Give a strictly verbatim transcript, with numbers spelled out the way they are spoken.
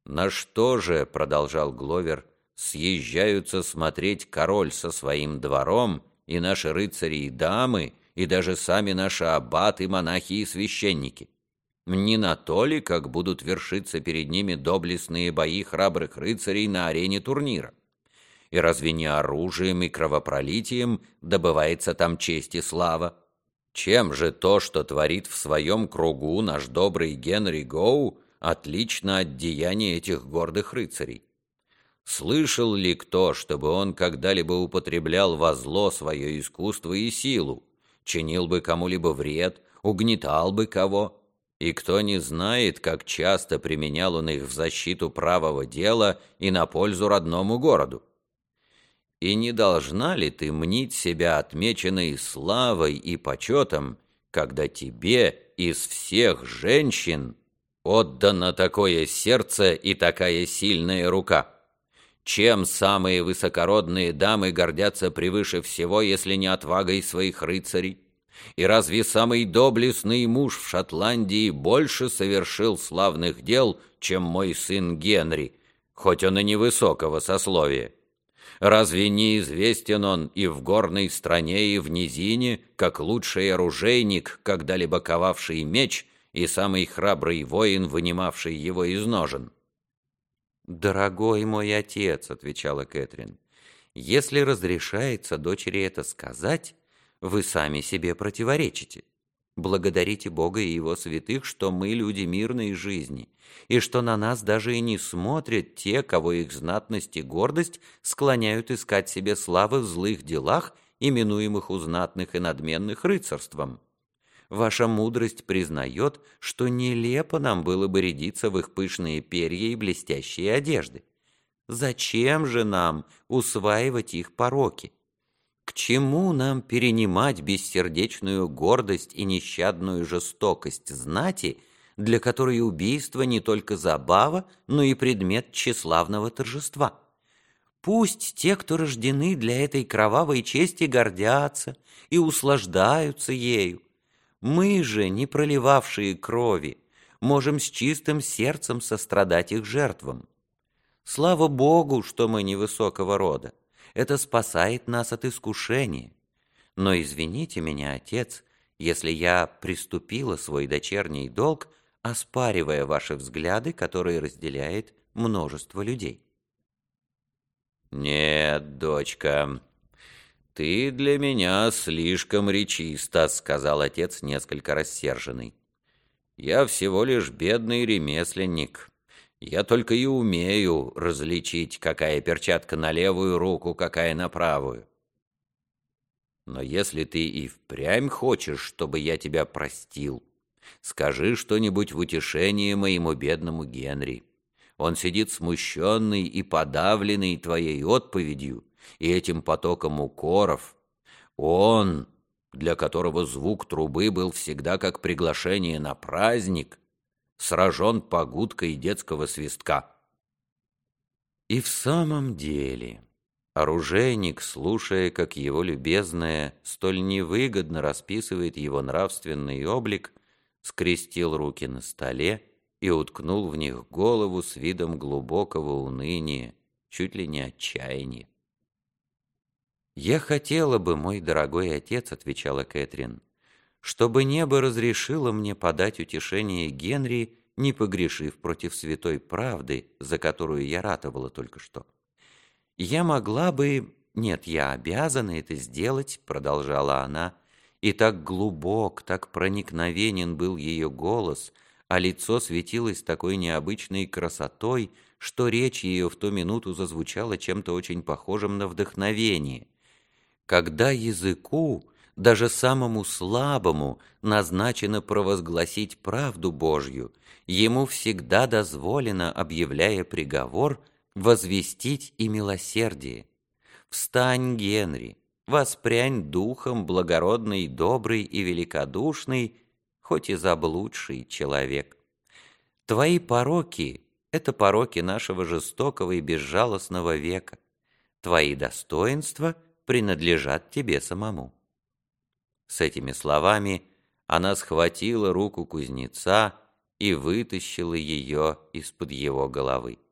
«На что же, — продолжал Гловер, — съезжаются смотреть король со своим двором, и наши рыцари и дамы, и даже сами наши аббаты, монахи и священники? Не на то ли, как будут вершиться перед ними доблестные бои храбрых рыцарей на арене турнира? И разве не оружием и кровопролитием добывается там честь и слава? Чем же то, что творит в своем кругу наш добрый Генри Гоу, отлично от деяний этих гордых рыцарей? Слышал ли кто, чтобы он когда-либо употреблял во зло свое искусство и силу, чинил бы кому-либо вред, угнетал бы кого? И кто не знает, как часто применял он их в защиту правого дела и на пользу родному городу? И не должна ли ты мнить себя отмеченной славой и почетом, когда тебе из всех женщин отдано такое сердце и такая сильная рука? Чем самые высокородные дамы гордятся превыше всего, если не отвагой своих рыцарей? И разве самый доблестный муж в Шотландии больше совершил славных дел, чем мой сын Генри, хоть он и невысокого сословия? Разве не известен он и в горной стране, и в низине, как лучший оружейник, когда-либо ковавший меч, и самый храбрый воин, вынимавший его из ножен?» «Дорогой мой отец, — отвечала Кэтрин, — если разрешается дочери это сказать, вы сами себе противоречите. Благодарите Бога и Его святых, что мы люди мирной жизни, и что на нас даже и не смотрят те, кого их знатность и гордость склоняют искать себе славы в злых делах, именуемых у знатных и надменных рыцарством. Ваша мудрость признает, что нелепо нам было бы рядиться в их пышные перья и блестящие одежды. Зачем же нам усваивать их пороки? К чему нам перенимать бессердечную гордость и нещадную жестокость знати, для которой убийство не только забава, но и предмет тщеславного торжества? Пусть те, кто рождены для этой кровавой чести, гордятся и услаждаются ею. Мы же, не проливавшие крови, можем с чистым сердцем сострадать их жертвам. Слава Богу, что мы невысокого рода. Это спасает нас от искушения. Но извините меня, отец, если я приступила свой дочерний долг, оспаривая ваши взгляды, которые разделяет множество людей». «Нет, дочка, ты для меня слишком речиста», — сказал отец, несколько рассерженный. «Я всего лишь бедный ремесленник. Я только и умею различить, какая перчатка на левую руку, какая на правую. Но если ты и впрямь хочешь, чтобы я тебя простил, скажи что-нибудь в утешение моему бедному Генри. Он сидит смущенный и подавленный твоей отповедью и этим потоком укоров. Он, для которого звук трубы был всегда как приглашение на праздник, сражен погудкой детского свистка». И в самом деле, оружейник, слушая, как его любезная столь невыгодно расписывает его нравственный облик, скрестил руки на столе и уткнул в них голову с видом глубокого уныния, чуть ли не отчаяния. «Я хотела бы, мой дорогой отец, — отвечала Кэтрин, — чтобы небо разрешило мне подать утешение Генри, не погрешив против святой правды, за которую я ратовала только что. Я могла бы... Нет, я обязана это сделать, — продолжала она, и так глубок, так проникновенен был ее голос, а лицо светилось такой необычной красотой, что речь ее в ту минуту зазвучала чем-то очень похожим на вдохновение. Когда языку, даже самому слабому, назначено провозгласить правду Божью, ему всегда дозволено, объявляя приговор, возвестить и милосердие. Встань, Генри, воспрянь духом, благородный, добрый и великодушный, хоть и заблудший человек. Твои пороки — это пороки нашего жестокого и безжалостного века. Твои достоинства принадлежат тебе самому». С этими словами она схватила руку кузнеца и вытащила ее из-под его головы.